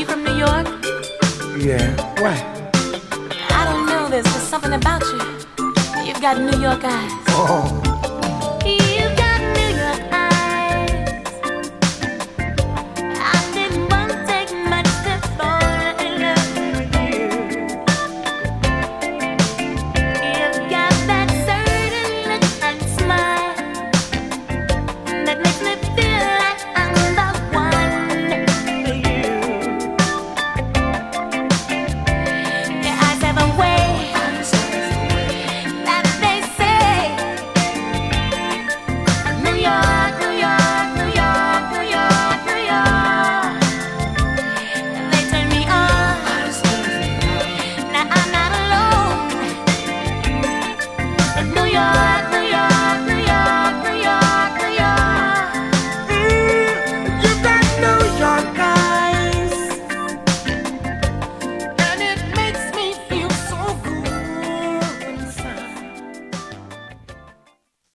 you from New York? Yeah, why? I don't know, there's just something about you. You've got New York eyes. Oh,